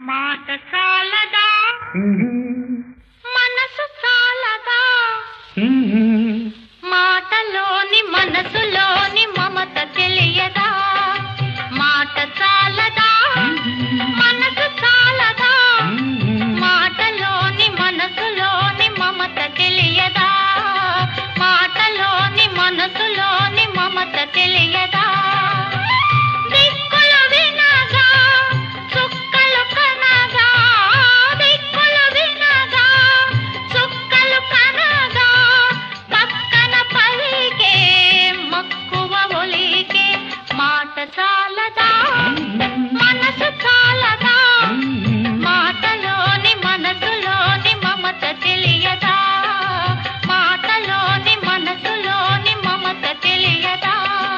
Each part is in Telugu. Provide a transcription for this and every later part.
మాట చాలదా మనసు చాలదా మాటలోని మనసులోని మమత తెలియదా మాట చాలదా మనసు చాలదా మాటలోని మనసులోని మమత తెలియదా మాటలోని మనసులోని మమత తెలియదా చాలదా మనసు చాలదా మాటలోని మనసులోని మమత తెలియదా మాటలోని మనసులోని మమత తెలియదా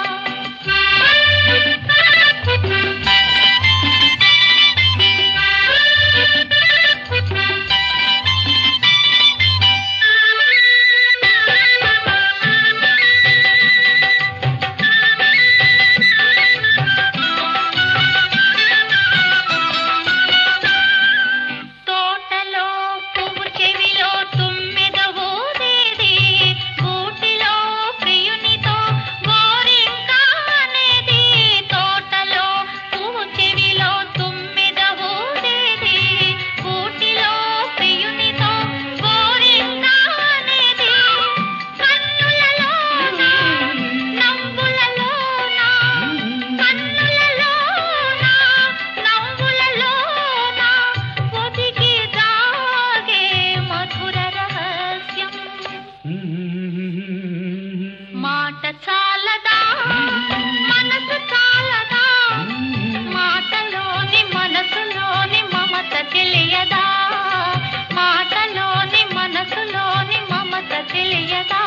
మాట చాలదా మనసు చాలదా మాటలోని మనసులోని మమత తెలియదా మాటలోని మనసులోని మమత తెలియదా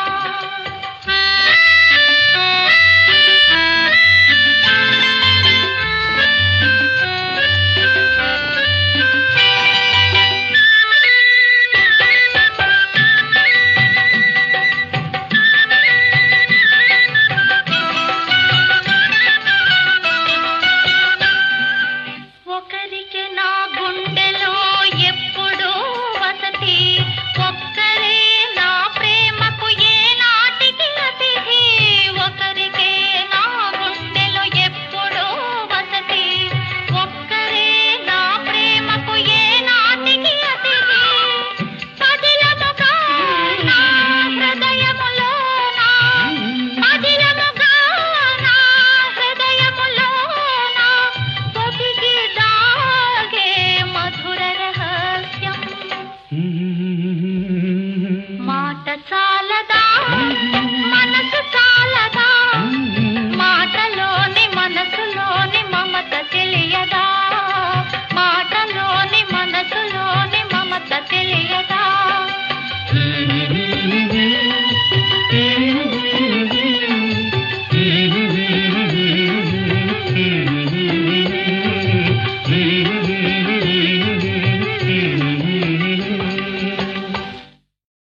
మాట